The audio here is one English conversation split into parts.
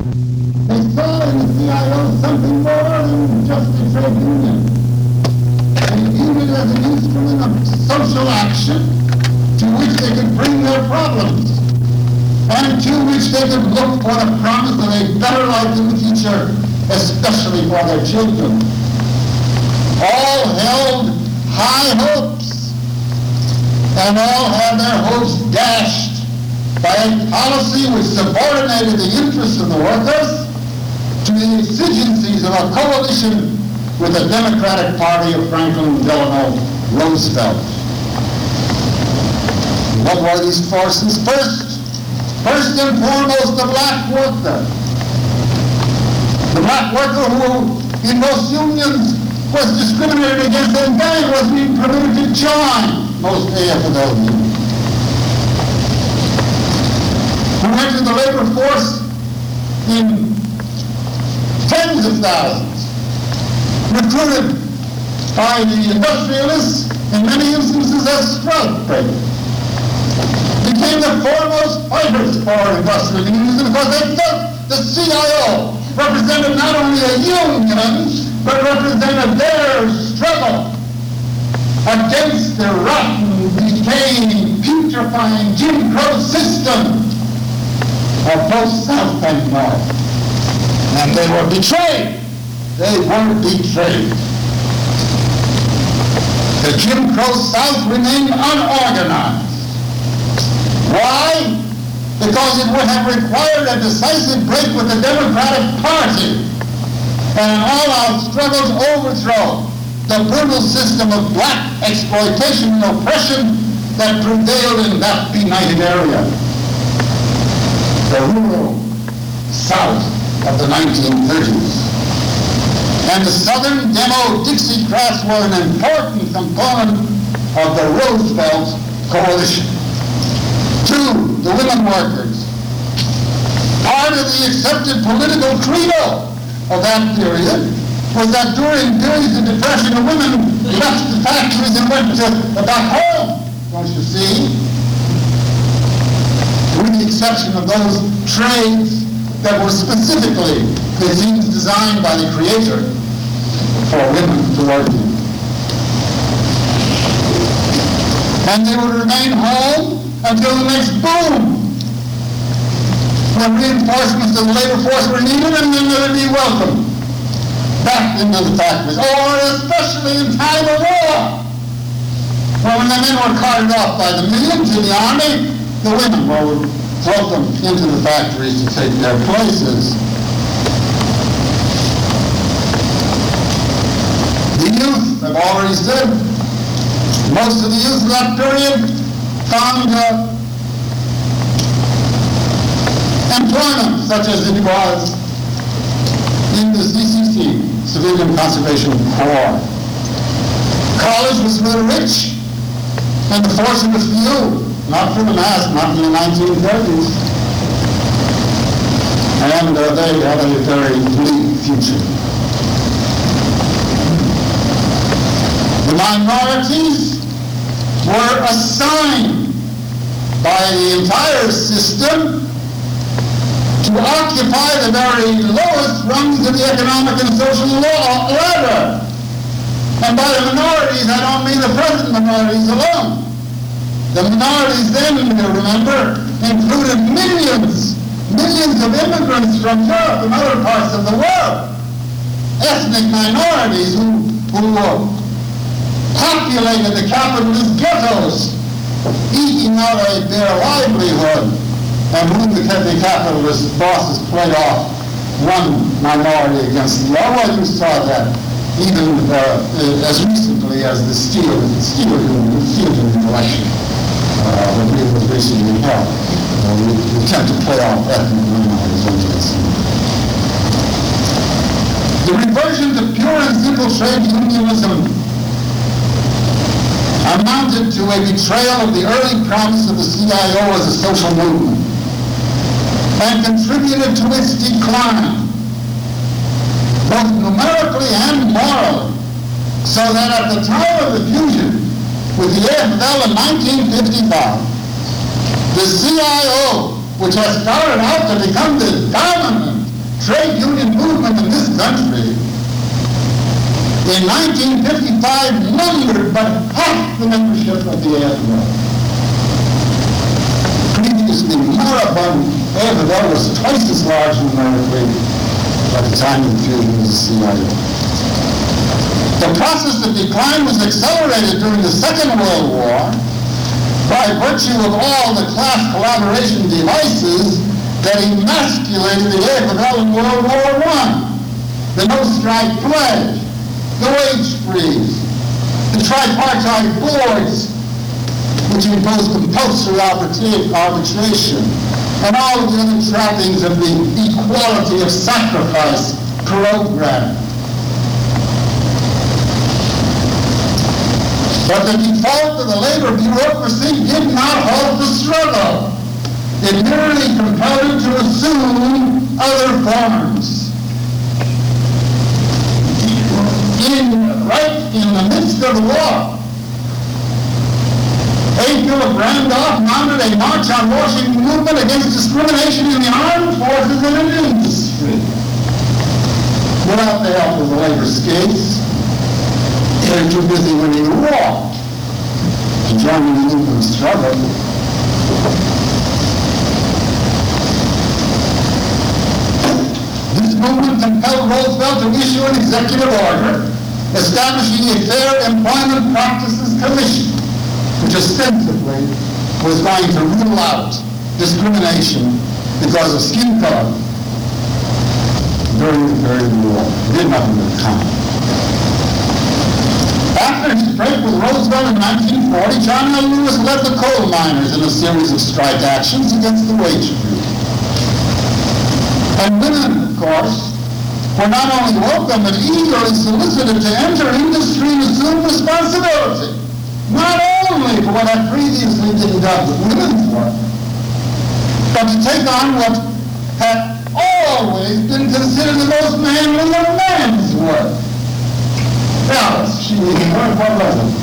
They saw in the CIO something more than just a trade union. They viewed it as an instrument of social action to which they could bring their problems and to which they could look for the promise of a better life in the future, especially for their children. All held high hopes, and all had their hopes dashed by a policy which subordinated the interests of the workers to the exigencies of a coalition with the Democratic Party of Franklin Delano Roosevelt. What were these forces? First and foremost, the black worker. The black worker who, in most unions, was discriminated against and then was being permitted to join most AFL unions. Who entered the labor force in tens of thousands, recruited by the industrialists, in many instances as strike breakers, became the foremost fighters for industrial unions because they felt the CIO represented not only a union, but represented their struggle against the rotten, decaying, putrefying Jim Crow system of both South and North. And they were betrayed. They were betrayed. The Jim Crow South remained unorganized. Why? Because it would have required a decisive break with the Democratic Party and an all-out struggle to overthrow the brutal system of black exploitation and oppression that prevailed in that benighted area. The rural South of the 1930s. And the Southern Demo-Dixiecrats were an important component of the Roosevelt coalition. Two, the women workers. Part of the accepted political credo of that period was that during periods of depression, the women left the factories and went back home, don't you see? With the exception of those trades that were specifically, it seems, designed by the Creator for women to work in. And they would remain home until the next boom, when reinforcements of the labor force were needed, and then they would be welcomed back into the factories, or especially in time of war. When the men were carted off by the millions in the army, the women were welcomed into the factories to take their places. The youth, I've already said, most of the youth of that period found employment, such as it was in the CCC, Civilian Conservation Corps. College was for the rich, and the force was few, not for the mass, not in the 1930s. And they had a very bleak future. The minorities were assigned by the entire system to occupy the very lowest rungs of the economic and social ladder. And by the minorities, I don't mean the present minorities alone. The minorities then, you remember, included millions of immigrants from Europe and other parts of the world. Ethnic minorities who populated the capitalist ghettos, eking out their livelihood, and whom the capitalist bosses played off one minority against the other. You saw that even as recently as the steel union election when it was recently held. We tend to play off ethnic minorities under this. The reversion to pure and simple trade unionism amounted to a betrayal of the early promise of the CIO as a social movement and contributed to its decline, both numerically and morally, so that at the time of the fusion with the AFL in 1955, the CIO, which has started out to become the dominant trade union movement in this country in 1955 numbered but half the membership of the AFL. Previously, moribund AFL was twice as large numerically by the time of the fusion of the CIA. The process of decline was accelerated during the Second World War by virtue of all the class collaboration devices that emasculated the AFL in World War I. The no-strike pledge, the wage freeze, the tripartite boards, which imposed compulsory arbitration, and all of the other trappings of the equality of sacrifice program. But the default of the labor bureaucracy did not halt the struggle. It merely compelled it to assume other forms. Right in the midst of the war, A. Philip Randolph mounted a March on Washington movement against discrimination in the armed forces and in industry. Without the help of the labor skates, they were too busy winning the war to join in the movement struggle. This movement compelled Roosevelt to issue an executive order establishing a Fair Employment Practices Commission, which ostensibly was going to rule out discrimination because of skin color during the period of the war. It did nothing but come. After his break with Roosevelt in 1940, John L. Lewis led the coal miners in a series of strike actions against the wage freeze. And women, of course, were not only welcome but eagerly solicited to enter industry and assume responsibility, not only for what had previously been done with women's work, but to take on what had always been considered the most manly of men's work. Alice, she was what was it?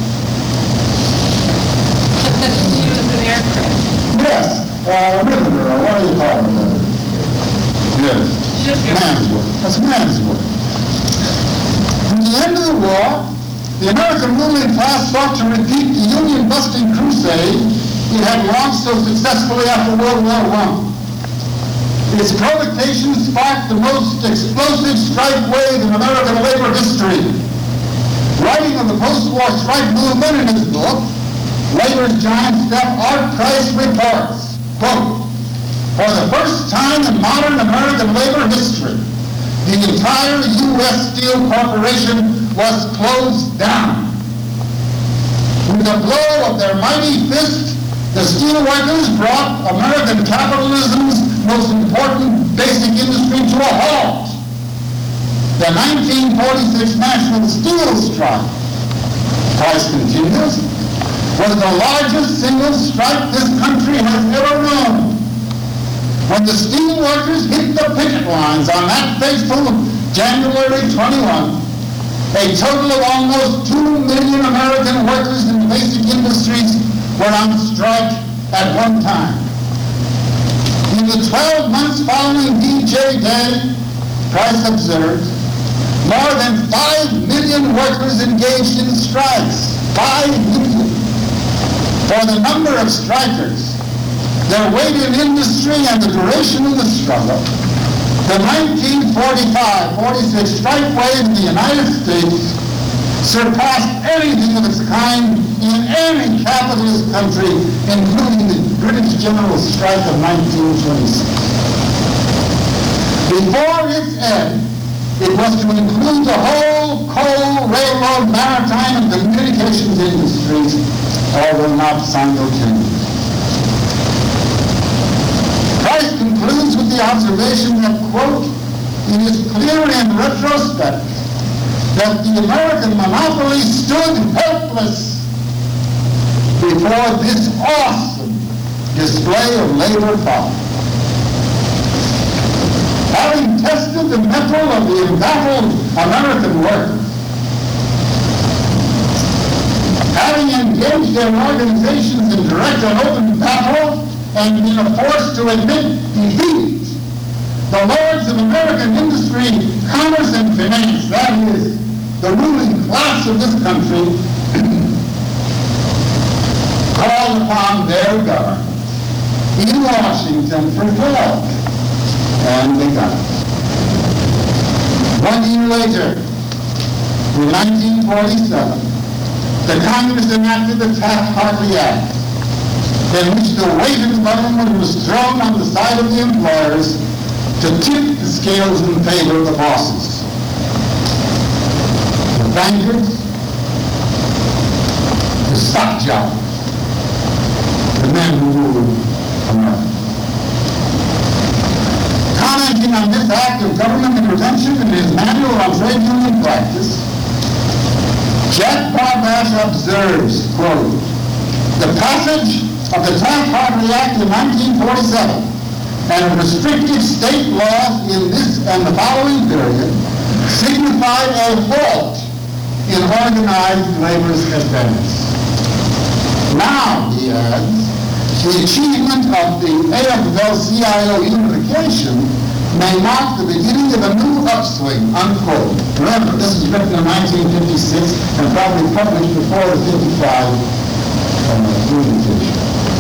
She was an aircraft. Yes, ribbon girl, what do you call her? Yes. Man's work. That's man's work. At the end of the war, the American ruling class sought to repeat the union-busting crusade it had launched so successfully after World War I. Its provocation sparked the most explosive strike wave in American labor history. Writing of the post-war strike movement in his book, Labor's Giant Step, Art Price reports, quote, "For the first time in modern American labor history, the entire U.S. Steel Corporation was closed down. With a blow of their mighty fist, the steel workers brought American capitalism's most important basic industry to a halt. The 1946 National Steel Strike," Price continues, "was the largest single strike this country has ever known. When the steel workers hit the picket lines on that fateful January 21, a total of almost 2 million American workers in basic industries were on strike at one time. In the 12 months following D-Day Day," Price observed, "more than 5 million workers engaged in strikes. 5 million. For the number of strikers, their weight in industry, and the duration of the struggle, the 1945-46 strike wave in the United States surpassed anything of its kind in any capitalist country, including the British General Strike of 1926. Before its end, it was to include the whole coal, railroad, maritime, and communications industries, although not simultaneously." Price concludes with the observation that, quote, "It is clear in retrospect that the American monopoly stood helpless before this awesome display of labor power. Having tested the mettle of the embattled American workers, having engaged their organizations in direct and open battle, and been forced to admit defeat, the lords of American industry, commerce, and finance, that is, the ruling class of this country, called upon their government in Washington for help, and they got it. 1 year later, in 1947, the Congress enacted the Taft-Hartley Act, in which the weight of the government was thrown on the side of the employers to tip the scales in favor of the bosses. The bankers, the stock jobs, the men who ruled America. Commenting on this act of government intervention in his manual on trade union practice, Jack Barbash observes, quote, the passage of the Taft-Hartley Act in 1947 and restrictive state laws in this and the following period signified a halt in organized labor's advance. Now, he adds, the achievement of the AFL-CIO unification may mark the beginning of a new upswing, unquote. Remember, this was written in 1956 and probably published before the 55 unification.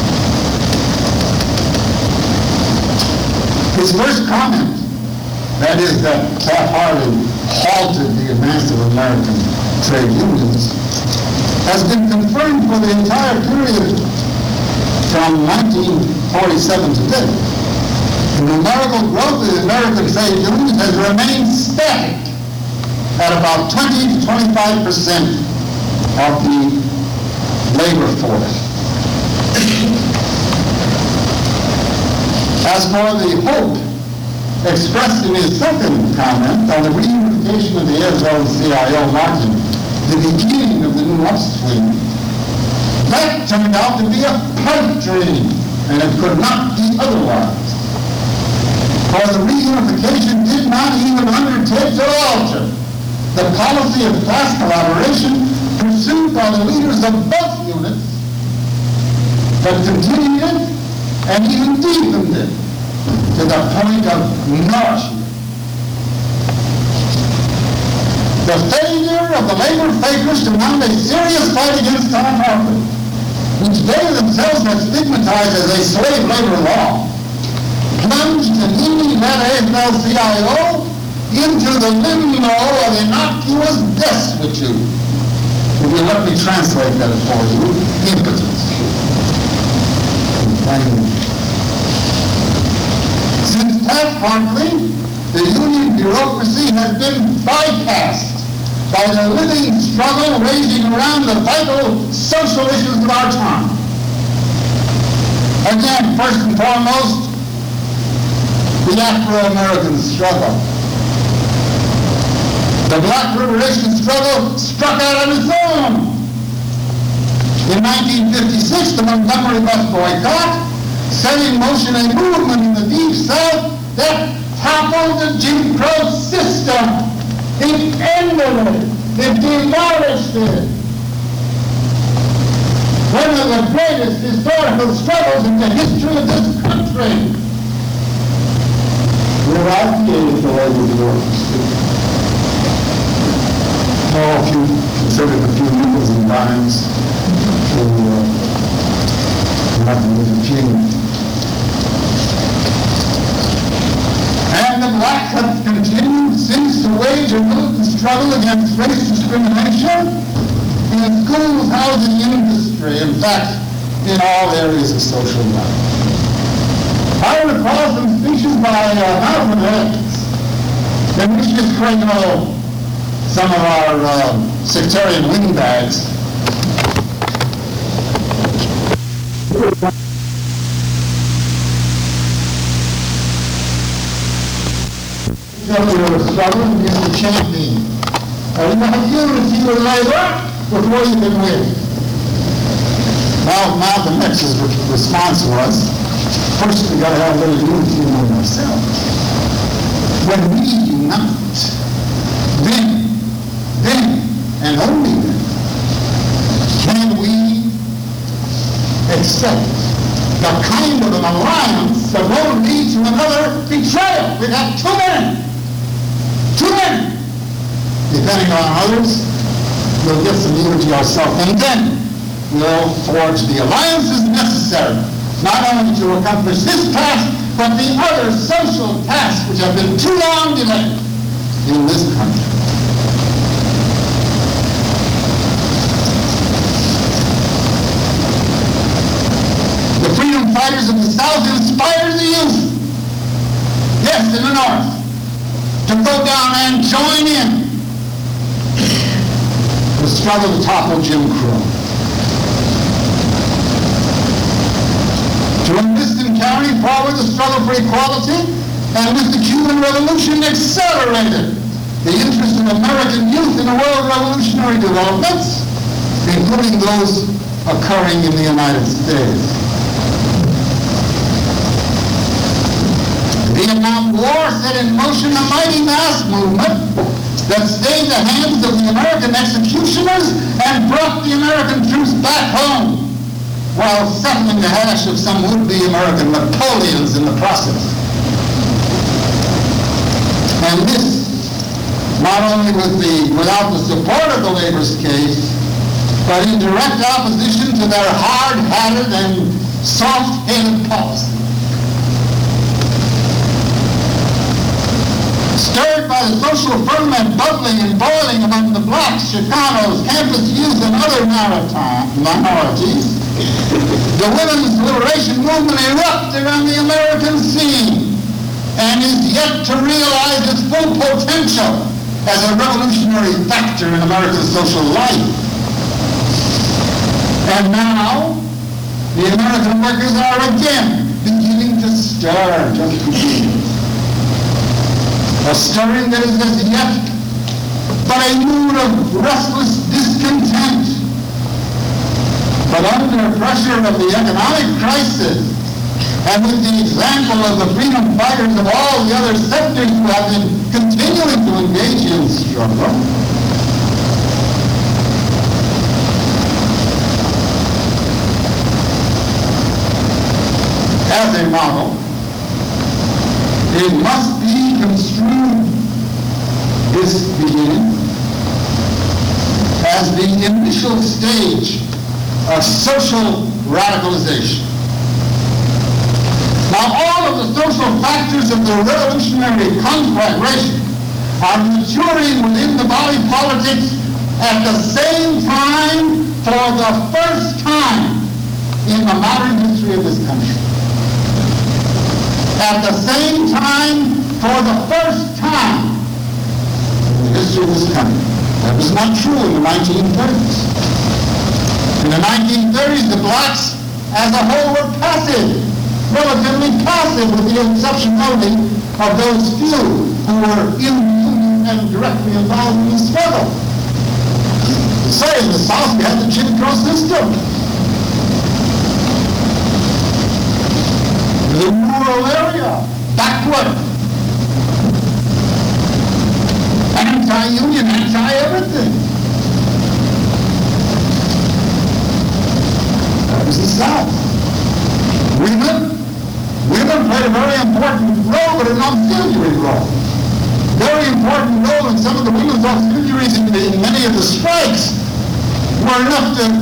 His first comment, that is that Taft-Hartley halted the advance of American trade unions, has been confirmed for the entire period from 1947 to date. The numerical growth of the American trade unions has remained static at about 20 to 25% of the labor force. As for the hope expressed in his second comment on the reunification of the AFL-CIO margin, the beginning of the new upswing, that turned out to be a pipe dream, and it could not be otherwise. For the reunification did not even undertake to alter the policy of class collaboration pursued by the leaders of both units, but continued it and even deepened it to the point of nourishment. The failure of the labor fakers to mount a serious fight against Taft-Hartley, which they themselves had stigmatized as a slave labor law, plunged an that AFL-CIO into the limbo of innocuous destitute. If you let me translate that for you, impotence. Since Taft-Hartley, the union bureaucracy has been bypassed by the living struggle raging around the vital social issues of our time. Again, first and foremost, the Afro-American struggle. The Black Liberation struggle struck out on its own. In 1956, the Montgomery bus boycott set in motion a movement in the Deep South that toppled the Jim Crow system. It ended it. It demolished it. One of the greatest historical struggles in the history of this country. We're outdated the labor bureaucracy. Oh, if you consider the few nickels and dimes to nothing with a few. And the blacks have continued since to wage a militant struggle against race discrimination in schools, housing, industry, in fact, in all areas of social life. I recall some speeches by Malcolm X in which this criminal some of our sectarian windbags you were struggling against the champion. You have unity with labor before you can win. Now, Malcolm X's response was, first we got to have a little unity among ourselves. When we unite, then and only then can we accept the kind of an alliance that will lead to another betrayal. we'd have 2 men. 2 men. Depending on others, we'll get some unity ourselves. And then we'll forge the alliances necessary, not only to accomplish this task, but the other social tasks which have been too long delayed in this country. The freedom fighters of the South inspired the youth, yes, in the North, to go down and join in the struggle to topple Jim Crow. To enlist and carry forward the struggle for equality, and with the Cuban Revolution accelerated the interest of American youth in the world revolutionary developments, including those occurring in the United States. The Vietnam War set in motion a mighty mass movement that stayed the hands of the American executioners and brought the American troops back home, while settling the hash of some would-be American Napoleons in the process. And this, not only without the support of the labor's case, but in direct opposition to their hard-headed and soft-headed policy. Stirred by the social ferment bubbling and boiling among the blacks, Chicanos, campus youth, and other minorities, the women's liberation movement erupted on the American scene and is yet to realize its full potential as a revolutionary factor in American social life. And now, the American workers are again beginning to stir, just beginning. A stirring that is as yet but a mood of restless discontent. But under pressure of the economic crisis, and with the example of the freedom fighters of all the other sectors who have been continuing to engage in struggle, as a model, it must be construed, this beginning, as the initial stage of social radicalization. Now, all of the social factors of the revolutionary conflagration are maturing within the body politic at the same time for the first time in the modern history of this country. At the same time, for the first time in the history of this country. That was not true in the 1930s. In the 1930s, the blacks as a whole were passive, relatively passive, with the exception only of those few who were in the Union and directly involved in the struggle. Say, in the South, we had the Jim Crow system. The rural area, backward, anti-union, anti-everything. That was the South. Women played a very important role, but an auxiliary role. Very important role, and some of the women's auxiliaries in many of the strikes were enough to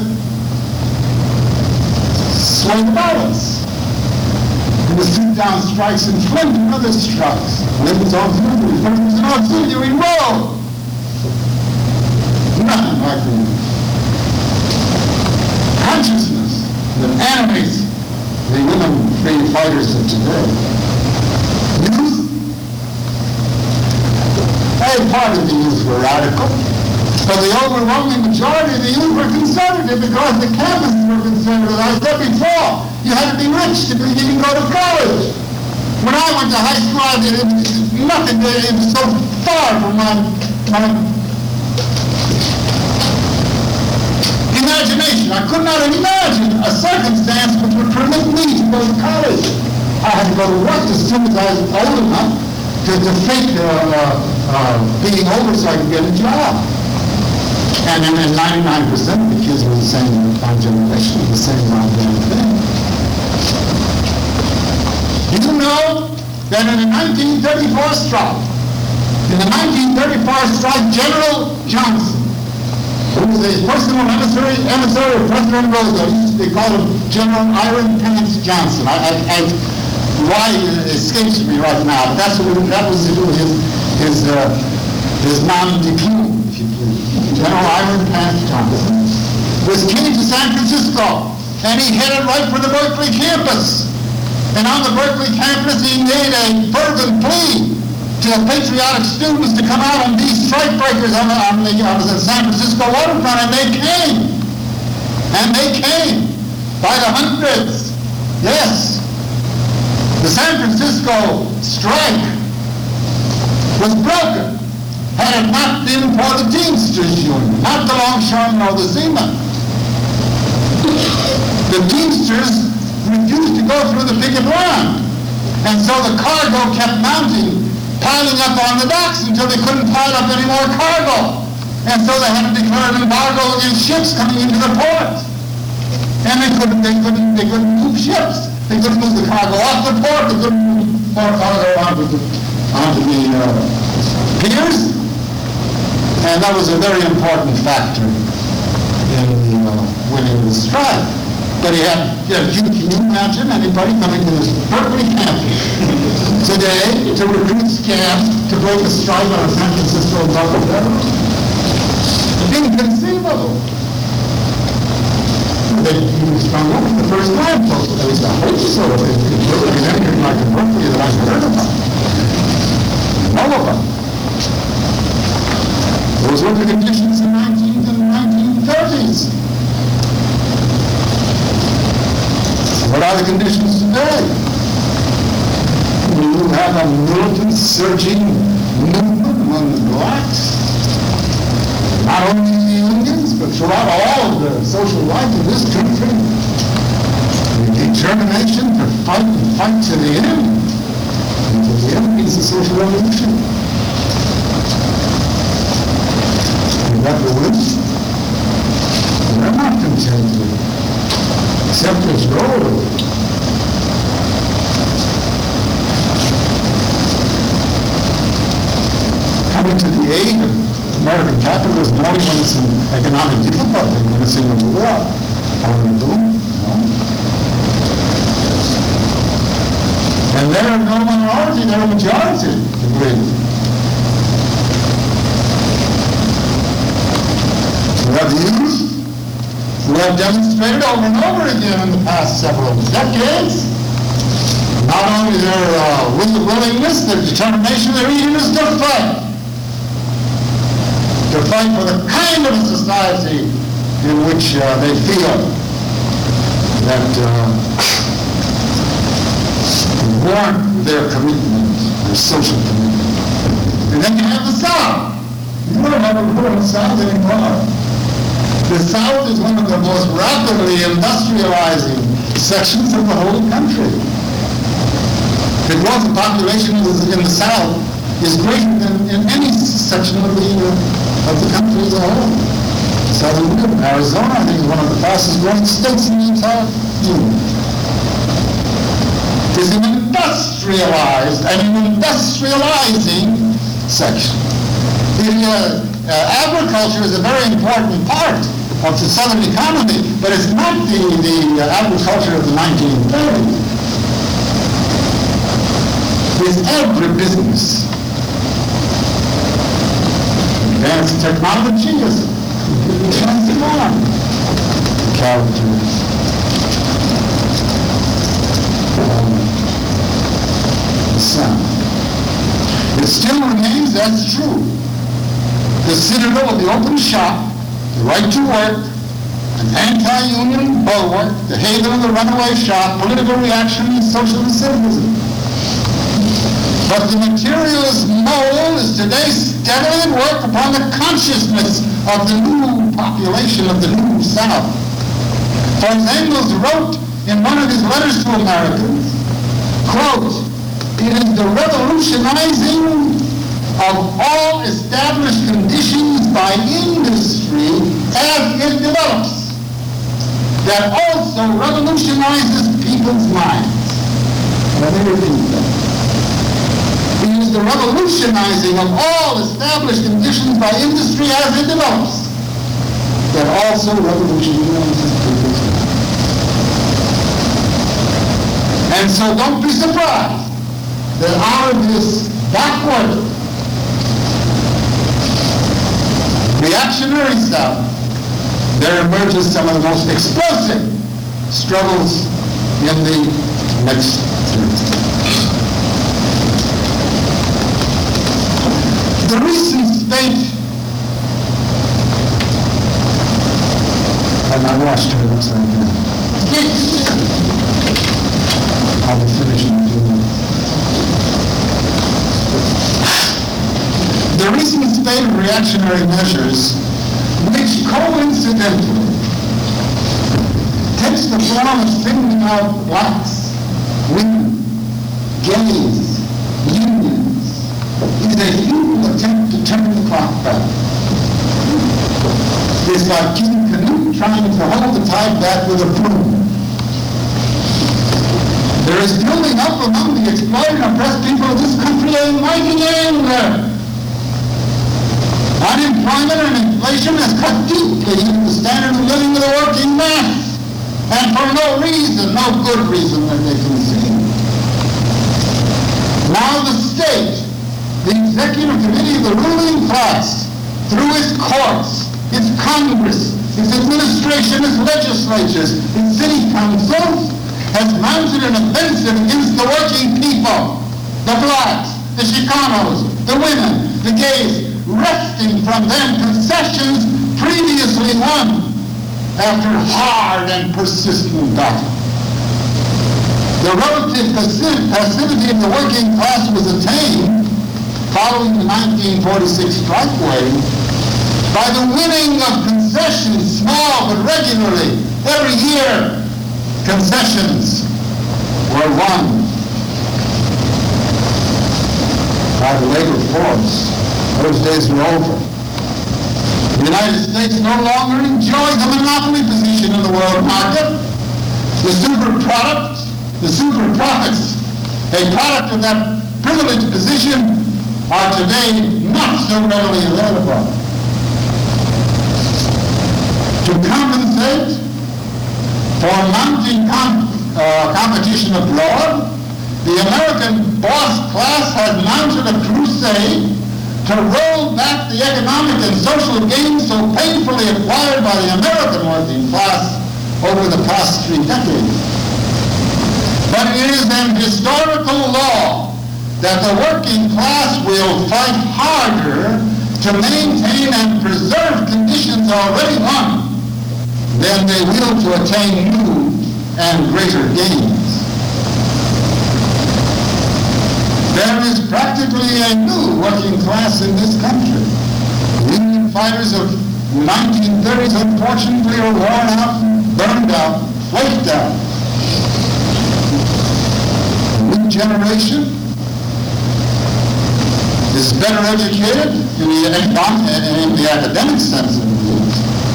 sway the balance. In the sit-down strikes in Flint and other strikes, women's auxiliary, but it was an auxiliary role. Nothing like the consciousness that animates the women freedom fighters of today. Youth, a part of the youth were radical, but the overwhelming majority of the youth were conservative because the campuses were conservative. As I said before, you had to be rich to even go to college. When I went to high school, it was so far from my imagination. I could not imagine a circumstance which would permit me to go to college. I had to go to work as soon as I was old enough to fake being older so I could get a job. And then 99% of the kids were the same generation, the same damn thing. You know that in the 1934 strike, General Johnson, who was a personal emissary of President Roosevelt, they called him General Iron Pants Johnson. Why it escapes me right now, but that was to do with his nom de plume, if you please. General Iron Pants Johnson came to San Francisco, and he headed right for the Berkeley campus. And on the Berkeley campus, he made a fervent plea to the patriotic students to come out and be strike breakers on the San Francisco waterfront, and they came. And they came by the hundreds. Yes. The San Francisco strike was broken had it not been for the Teamsters Union, not the longshoremen nor the seamen. The Teamsters refused to go through the picket line, and so the cargo kept mounting, piling up on the docks until they couldn't pile up any more cargo, and so they had to declare an embargo against ships coming into the port, and they couldn't move ships. They couldn't move the cargo off the port. They couldn't move more cargo onto the piers, and that was a very important factor in winning the strike. But can you imagine anybody coming to this Berkeley campus today to recruit scams to break a strike on a San Francisco Gulf Railroad? Inconceivable. They sprung open the first line post. At least I hope so. If there's anything like in Berkeley that I've heard about. All of them. Those were the conditions in the 1930s. What are the conditions today? You have a militant surging movement among the blacks, not only in the unions, but throughout all of the social life of this country. The determination to fight and fight to the end, until the end means the social revolution. And that the women, they're not content with accept his role. Coming to the aid of American capitalism only when it's in economic difficulty, when it's in the war. How do we do? No. And they're no minority, they're a majority. We have the youth who have demonstrated over and over again in the past several decades not only their willingness, their determination, their eagerness to fight for the kind of society in which they feel that warrant their commitment, their social commitment. And then you have the South. You don't have a rural South anymore. The South is one of the most rapidly industrializing sections of the whole country. The growth of population in the South is greater than in any section of the country as a whole. Southern Union, Arizona, I think, is one of the fastest growing states in the entire Union. It's an industrialized and an industrializing section. Agriculture is a very important part of the Southern economy, but it's not the agriculture of the 1930s. It's agribusiness. Advanced technology is transformed characters. The sound. It still remains, that's true, the citadel of the open shop, the right to work, an anti-union bulwark, the haven of the runaway shop, political reaction, and social recidivism. But the materialist mole is today steadily at work upon the consciousness of the new population of the New South. For as Engels wrote in one of his letters to Americans, quote, "It is the revolutionizing of all established conditions by industry as it develops that also revolutionizes people's minds." Let me repeat that. the revolutionizing of all established conditions by industry as it develops that also revolutionizes people's lives. And so don't be surprised that out of this backward reactionary South, there emerges some of the most explosive struggles in the next century. The recent state, and I watched her, looks like that. I'll be finishing in 2 minutes. The recent spate of reactionary measures, which coincidentally takes the form of singling out blacks, women, gays, unions, is a futile attempt to turn the clock back. It's like King Canute trying to hold the tide back with a broom. There is building up among the exploited and oppressed people of this country a mighty anger. Unemployment and inflation has cut deeply into the standard of living of the working mass, and for no reason, no good reason that they can see. Now the state, the executive committee of the ruling class, through its courts, its Congress, its administration, its legislatures, its city councils, has mounted an offensive against the working people, the blacks, the Chicanos, the women, the gays, wresting from them concessions previously won after hard and persistent battle. The relative passivity of the working class was attained following the 1946 strike wave by the winning of concessions, small but regularly. Every year, concessions were won by the labor force. Those days were over. The United States no longer enjoys a monopoly position in the world market. The super products, a product of that privileged position, are today not so readily available. To compensate for mounting competition abroad, the American boss class has mounted a crusade to roll back the economic and social gains so painfully acquired by the American working class over the past 3 decades. But it is an historical law that the working class will fight harder to maintain and preserve conditions already won than they will to attain new and greater gains. There is practically a new working class in this country. The Union fighters of the 1930s, unfortunately, are worn out, burned out, flaked out. The new generation is better educated in the academic sense of the word,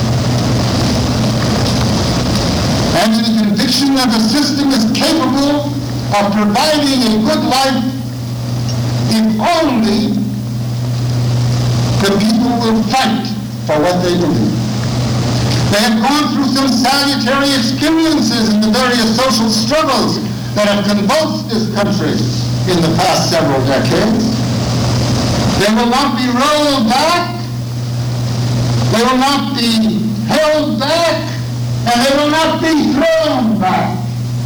and in the conviction that the system is capable of providing a good life if only the people will fight for what they believe. They have gone through some salutary experiences in the various social struggles that have convulsed this country in the past several decades. They will not be rolled back, they will not be held back, and they will not be thrown back.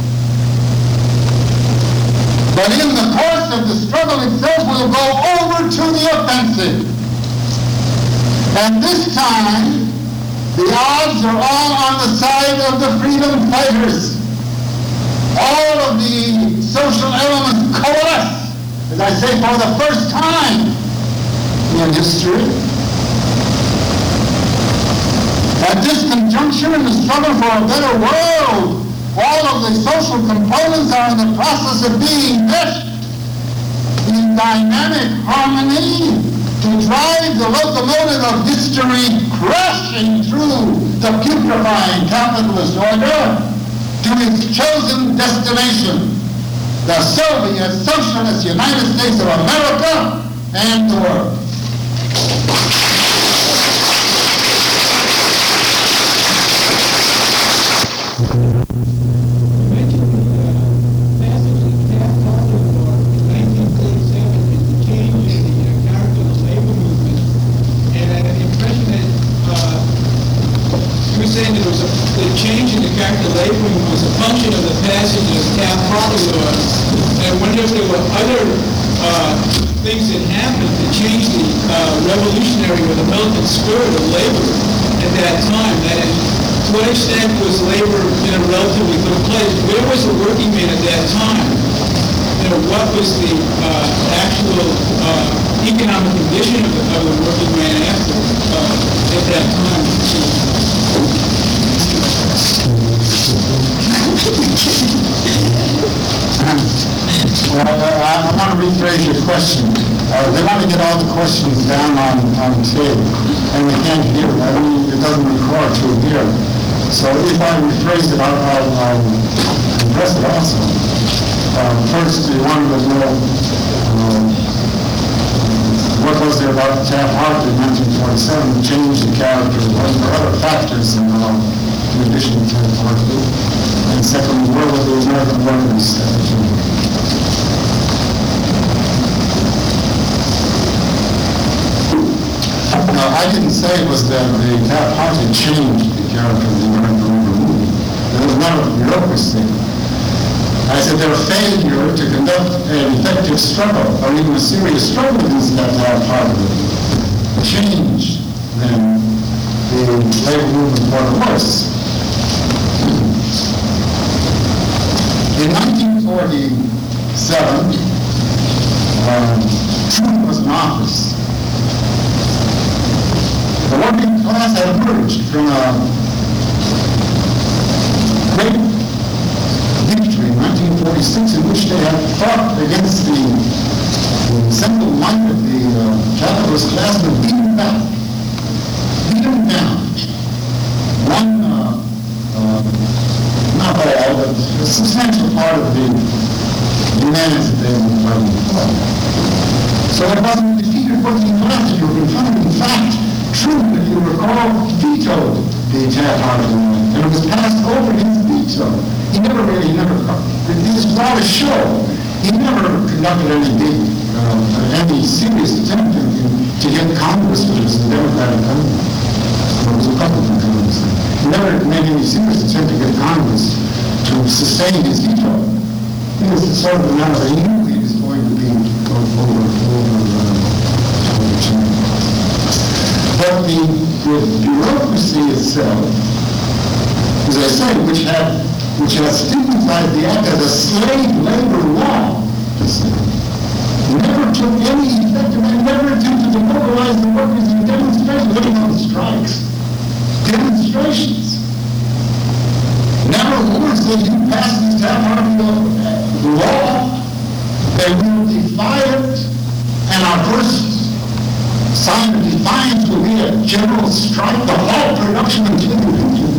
But in the course of the struggle itself, we'll go over to the offensive. And this time, the odds are all on the side of the freedom fighters. All of the social elements coalesce, as I say, for the first time in history. At this conjuncture in the struggle for a better world, all of the social components are in the process of being meshed in dynamic harmony to drive the locomotive of history crashing through the putrefying capitalist order to its chosen destination, the Soviet Socialist United States of America, and the world. The change in the character of labor movement was a function of the passage of the Taft-Hartley law, and whenever there were other things that happened to change the revolutionary or the militant spirit of labor at that time, that is, to what extent was labor in a relatively good place? Where was the working man at that time? You know, what was the actual economic condition of the working man after at that time? Well, I want to rephrase your question. They want to get all the questions down on tape, and they can't hear it. I mean, it doesn't record to hear. So if I rephrase it, I'll address it also. First, you wanted to know what was there about Taft-Hartley in 1947 that changed the character? Was there other factors in addition to Taft-Hartley? And second, where were the American workers? No, I didn't say it was that the Taft-Hartley changed the character of the American labor movement. There was none of the bureaucracy. I said their failure to conduct an effective struggle, or even a serious struggle against that Taft-Hartley, changed then the labor movement for the worse. In 1947, Truman was in office. The working class had emerged from a great victory in 1946 in which they had fought against the simple might of the capitalist class and beat them back. Beat them down. One not all, but a substantial part of the demands that they were fighting for. So it wasn't the defeated working class that you were confronting. In fact, Truman, if you recall, vetoed the Taft-Hartley Act, and it was passed over his veto. He this was all a show. He never conducted any serious attempt to get Congress, which was the Democratic Congress. It was a Republican Congress. He never made any serious attempt to get Congress to sustain his veto. He was sort of the matter that he knew he was going to be overturned. But the bureaucracy itself, as I say, which has stigmatized the act as a slave labor law, never took any effective and never attempted to mobilize the workers in demonstrations, letting on strikes. Demonstrations. Never once did you pass this Taft-Hartley law. They will defy it, and our first sign of defiance will be a general strike, the whole production until the region.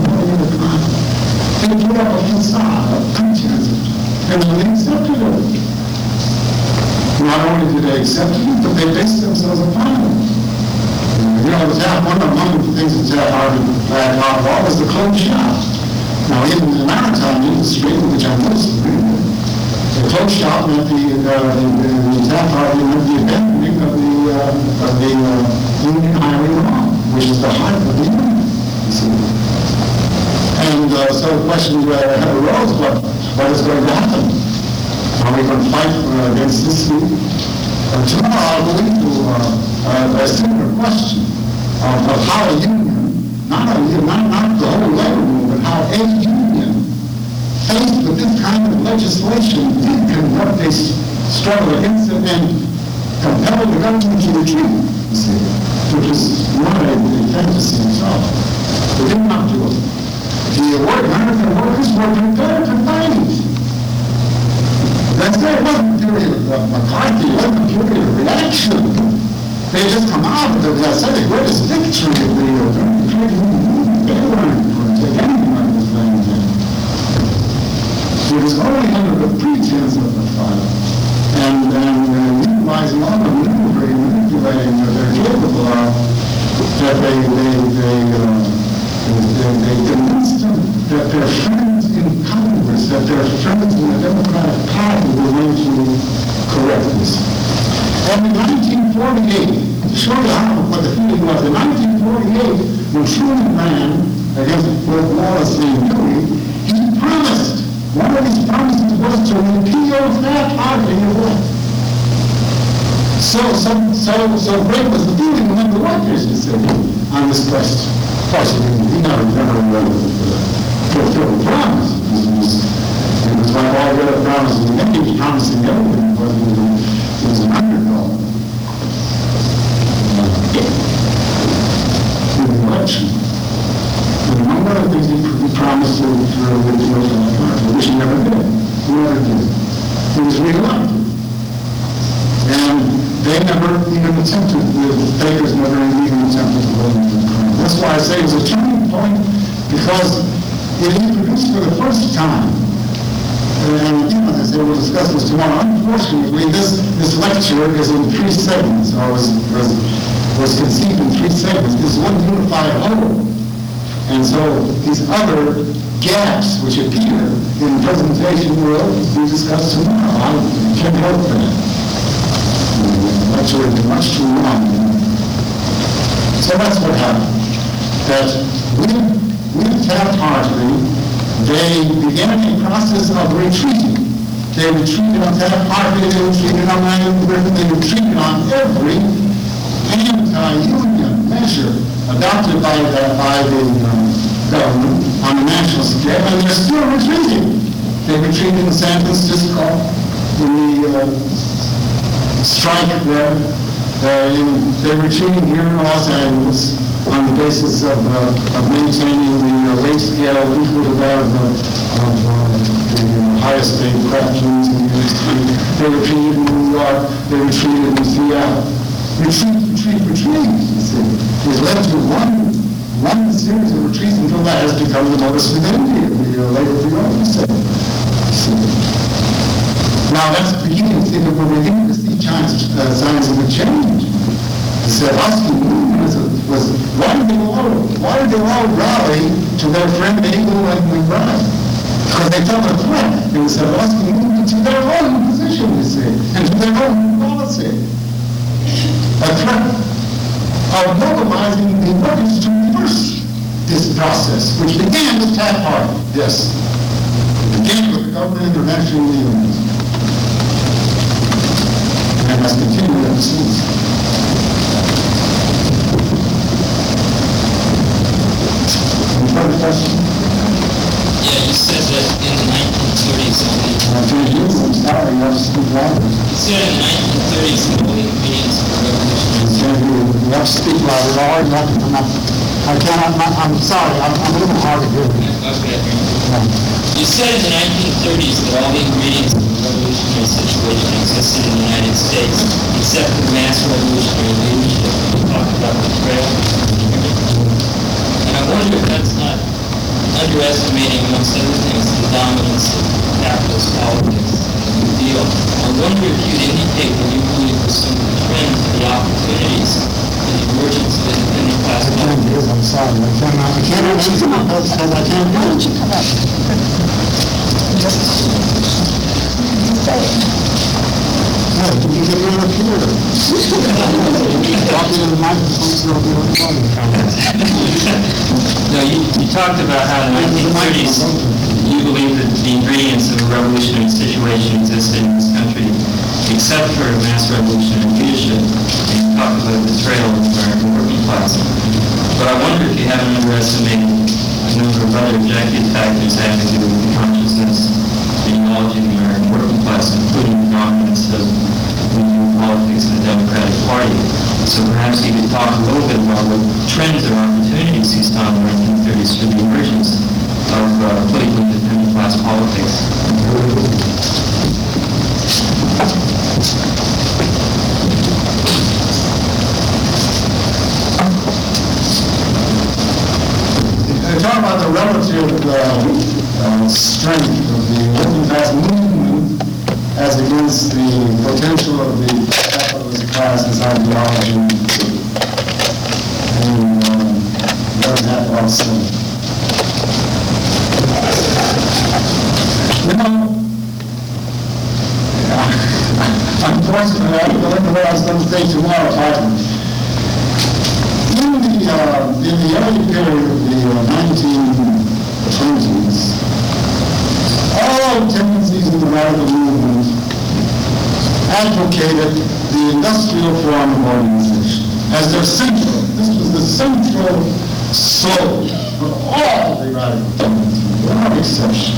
They put up a facade, a pretense, and they accepted it. Not only did they accept it, but they based themselves upon it. You know, one of the things that Taft-Hartley law was the closed shop. Now, even in the maritime industry, which I'm most familiar with, the closed shop meant the Taft-Hartley meant the abandoning of the union hiring law, which is the heart of the union. You see. And so the question arose, what is going to happen? Are we going to fight against this league? Tomorrow I'll go into a similar question of how a union, not the whole labor movement, but how a union, faced with this kind of legislation, did conduct a struggle against it and compel the government to retreat, you see, which is not a fantasy itself. They did not do it. The American workers were prepared to fight. That's why it wasn't a period of McCarthy, it wasn't a period of reaction. They just come out with, as I said, the greatest victory of the trade movement. They weren't going to take anything like this thing again. It was only under the pretense of the fight and utilizing all the new And in 1948, to show you what the feeling was, in 1948, when Truman ran against both Wallace and Dewey, he promised, one of his promises was to repeal Taft-Hartley in war. So great was the feeling among the workers, you see, on this question. Of course, he never fulfilled the promise. It was like all the other promises he made. He was promising everything, but he was an underdog. In the election. And among other things, he promised to repeal Taft-Hartley, which he never did. He never did. He was reelected. And they never even attempted, the Bakers never even attempted to vote in the crime. That's why I say it was a turning point, because it introduced for the first time, and as they will discuss this tomorrow, unfortunately, this lecture is in 3 segments, or was conceived in 3 segments. This is one unified whole. And so these other gaps which appear in the presentation will be discussed tomorrow. I can't help that. The lecture would be much too long. So that's what happened. That with Taft-Hartley, they began a process of retreating. They retreated on Taft-Hartley, they retreated on Lyman Griffin, they retreated on every anti-union measure adopted by the government on a national scale, and they're still retreating. They retreated in San Francisco, in the strike there. They're retreating here in Los Angeles on the basis of maintaining the wage scale equal to that of the highest paid craftsmen in the industry. They retreated in New York. They retreated in Seattle. Retreat, you see. It led to one series of retreats until that has become the modus vivendi of the labor bureaucracy. Now that's beginning to see that we're beginning to see signs of a change. The Sadowski movement was why did they all rally to their friend Engel and McBride? Because they felt a threat in the Sadowski movement to their own position, you see, and to their own policy. A threat of mobilizing the workers to reverse this process, which began with Taft-Hartley. Yes. It began with the government intervention in the unions. And has continued ever since. Any further questions? Yeah, you said that in the 1930s only. I'm sorry, you have to speak louder. You said in the 1930s the only ingredients of the revolutionary. You have to speak louder, or you have to come up. I'm sorry, I'm a little hard to hear. Okay. You said in the 1930s that all the ingredients of the revolutionary situation existed in the United States, except for mass revolutionary leadership. You talked about the trail. And I wonder if that's not underestimating, amongst other things, the dominance of capitalist politics and the New Deal. I wonder if you'd indicate that you believe for some of the trends, the opportunities, the emergence of independent class politics. I'm sorry, I can't answer my question. I can't do it. Why don't you come up? Yeah, you can get right up here. Talking to the microphone so it'll be recorded. No, you talked about how in the 1930s you believe that the ingredients of a revolutionary situation existed in this country, except for mass revolutionary leadership. And you talked about the betrayal of the American working class. But I wonder if you haven't underestimated a number of other objective factors having to do with the consciousness, the ideology of the American working class, including the dominance of politics in the Democratic Party. So perhaps you could talk a little bit about what trends or opportunities you saw in the 1930s for the emergence of politically independent class politics. I talk about the relative strength of the working class movement as against the potential of the capitalist class's ideology, and what that also. You know, Unfortunately, I don't know what I was going to say tomorrow, pardon. In the early period of the 1920s, all tendencies in the radical movement advocated the industrial form of organization as their central. This was the central soul of all the radical tendencies, without exception.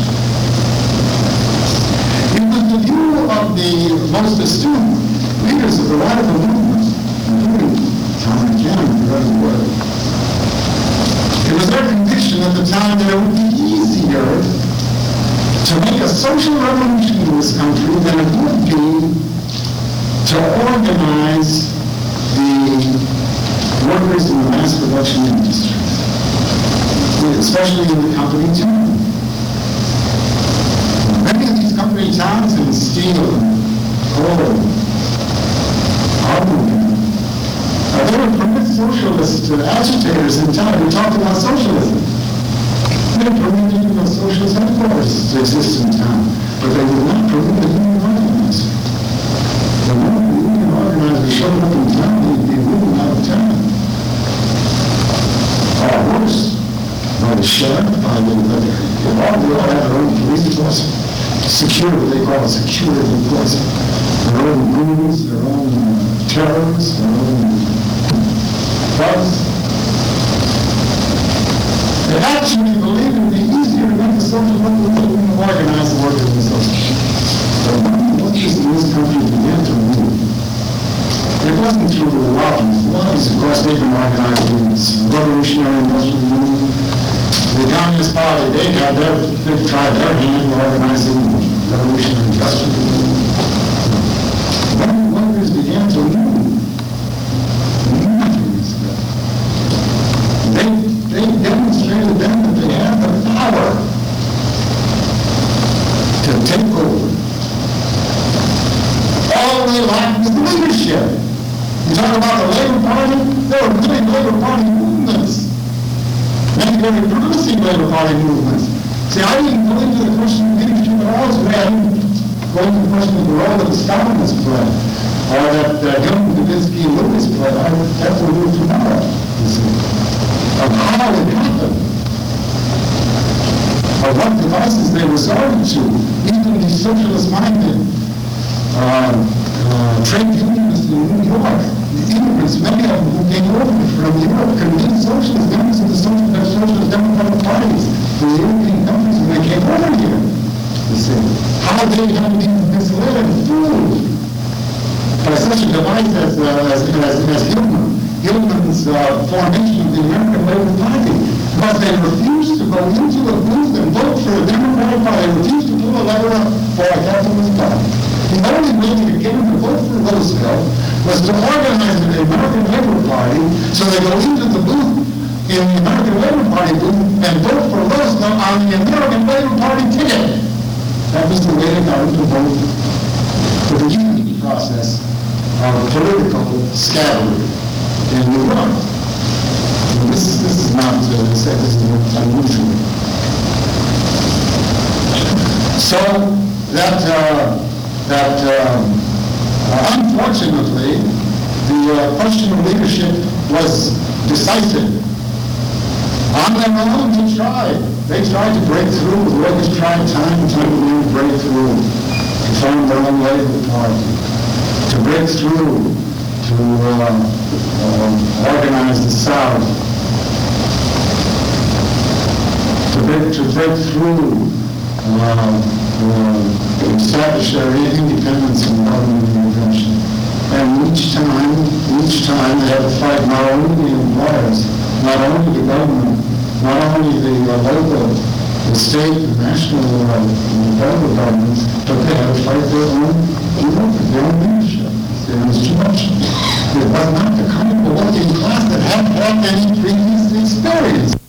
It was the view of the most astute leaders of the radical movement, including John Cannon, the other word. It was their conviction at the time that it would be easier to make a social revolution in this country than it would be to organize the workers in the mass production industry, especially in the company town. Many of these company towns in steel, coal, automobile, they would permit socialist agitators in town who talked about socialism. They permitted socialist headquarters to exist in town, but they would not permit the union organizer. The moment the union organizer showed up in town, he'd be moving out of town. Or worse, by the sheriff, they all have their own police force, security, they call it security force, their own goons, their own terrorists, their own thugs. They actually believed it would be easier to make the social movement than to organize the workers in social. So workers in this country began to move. It wasn't through the lobbies. The lobbies, of course, they've been organized in this revolutionary industrial movement. The Communist Party, they've tried their hand in organizing the revolutionary industrial movement. When the workers began to move, they demonstrated then that they had the power to take over. All they lacked was the leadership. You talk about the Labor Party, there were many Labor Party movements. Many very promising Labor Party movements. See, I didn't go into the question of leadership at all today. I didn't go into the question of the role that the Stalinists played, or that Hilton, Kavinsky, and Lewis played. That's what we'll do tomorrow, you see. Of how it happened, of what devices they resorted to, even the socialist-minded trade unionists in New York, the immigrants, many of them who came over from Europe, convinced socialist members of the socialist democratic parties, the European countries, when they came over here, you see, how they had been misled and fooled by such a device as Hillman's formation of the American Labor Party, but they refused to go into the booth and vote for a Democratic Party. They refused to pull a lever up for a capitalist party. The only way to get them to vote for Roosevelt was to organize the American Labor Party so they go into the booth in the American Labor Party booth and vote for Roosevelt on the American Labor Party ticket. That was the way they got them to vote for the union process of political scattering in New York. This is not, this is unusual. So that unfortunately, the question of leadership was decisive. On their own, they tried. They tried to break through. The workers tried time and time again to break through, to form their own labor party, to break through, to organize the South, to break through, to establish their independence and government intervention. And each time they had to fight not only the employers, not only the government, not only the local, the state, the national, and federal governments, but they had to fight their own leadership. There was too much. It was not the kind of working class that had had any previous experience.